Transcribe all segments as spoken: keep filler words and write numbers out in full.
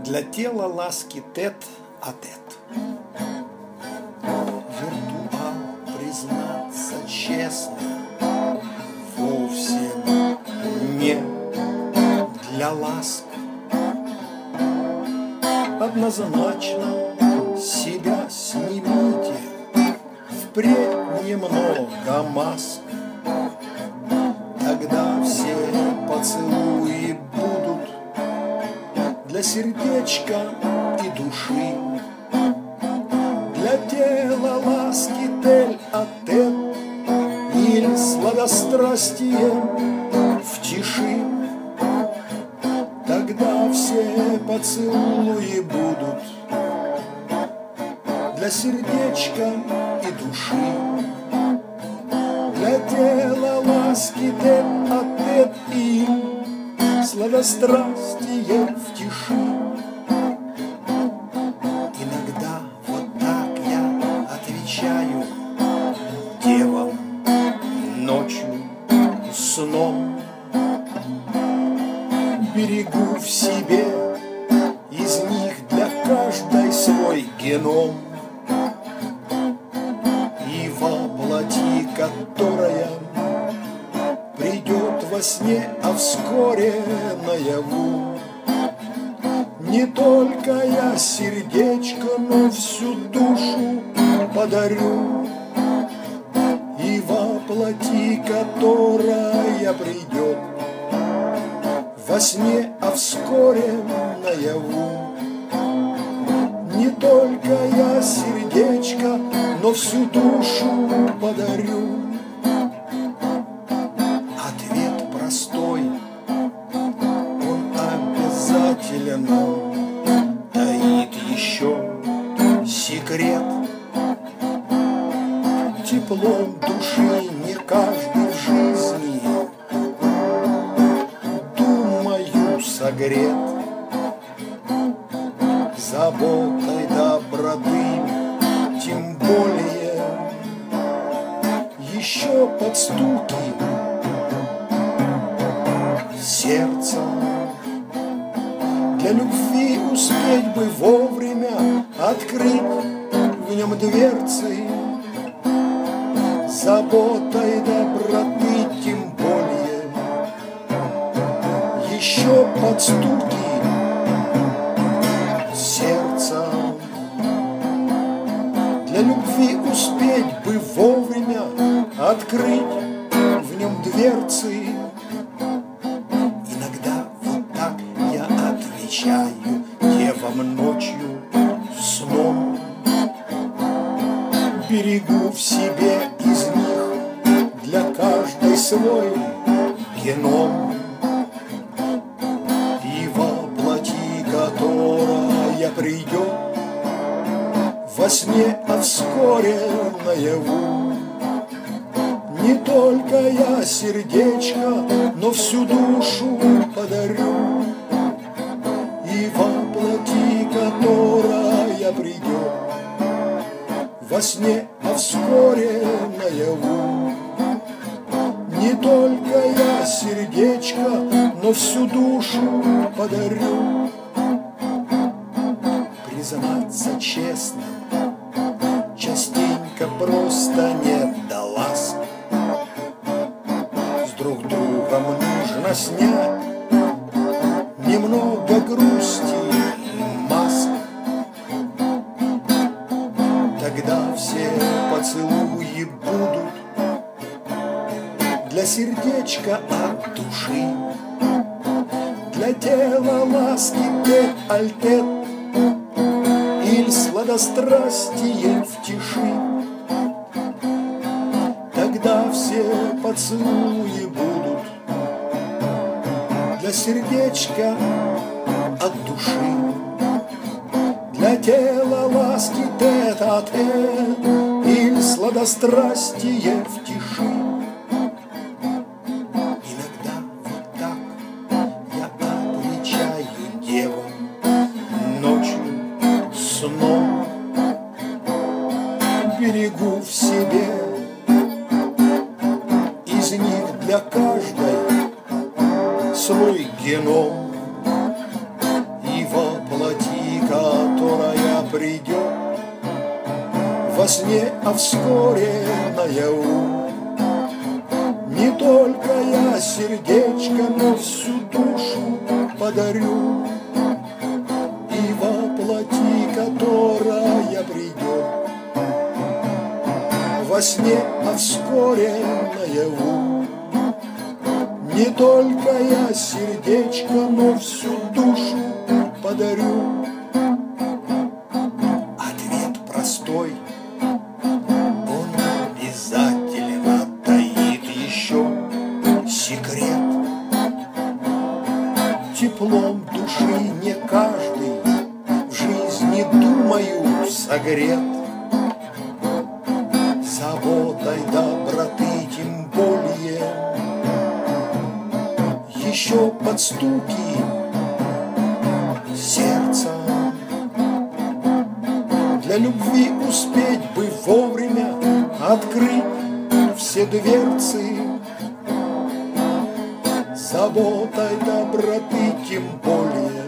Для тела ласки тет-а-тет. Виртуал, признаться честно, вовсе не для ласк. Однозначно себя снимите, впредь немного маск. Тогда все поцелуи будут для сердечка и души. Для тела ласки тель-а-тет или сладострастием в тиши. Тогда все поцелуи будут для сердечка и души. Для тела ласки тет-а-тет и сладострастие в тиши. Иногда вот так я отвечаю девам ночью сном. Берегу в себе из них для каждой свой геном. И воплоти, которая придет во сне, а вскоре наяву. Не только я сердечко, но всю душу подарю. И воплоти, которая придет во сне, а вскоре наяву. Не только я сердечко, но всю душу подарю. Ответ простой, он обязателен, таит еще секрет. Теплом души не каждый в жизни, думаю, согрет. Заботой доброты, тем более еще под стуки сердца. Для любви успеть бы вовремя открыть в нем дверцы. Заботой доброты, тем более еще под стуки сердца. Для любви успеть бы вовремя открыть в нем дверцы. Иногда вот так я отвечаю девам ночью сном. Берегу в себе из них для каждой свой геном. И воплоти, которая придет во сне, а вскоре наяву. Не только я сердечко, но всю душу подарю. И воплоти, которая придет во сне, а вскоре наяву. Не только я сердечко, но всю душу подарю. Признаться честно, частенько просто нет до ласк. С друг другом нужно снять немного грусти и маск. Тогда все поцелуи будут для сердечка от души. Для тела ласки тет-а-тет или сладострастие в тиши. Тогда все поцелуи будут для сердечка от души. Для тела ласки тет-а-тет или сладострастие в тиши. Иногда вот так я отвечаю девам ночью сном. Берегу в себе из них для каждой свой геном. И воплоти, во сне, а вскоре наяву. Не только я сердечко, но всю душу подарю, и воплоти, которая придет во сне, а вскоре наяву. Не только я сердечко, но всю душу подарю. Ответ простой, он обязательно таит еще секрет. Теплом души не каждый в жизни, думаю, согрет. Заботой доброты тем более еще под стуки сердца. Для любви успеть бы вовремя открыть все дверцы. Заботой доброты тем более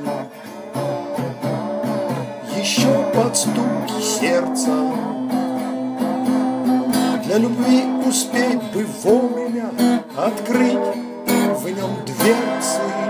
еще под стуки сердца. Для любви успеть бы вовремя открыть в нем дверцы.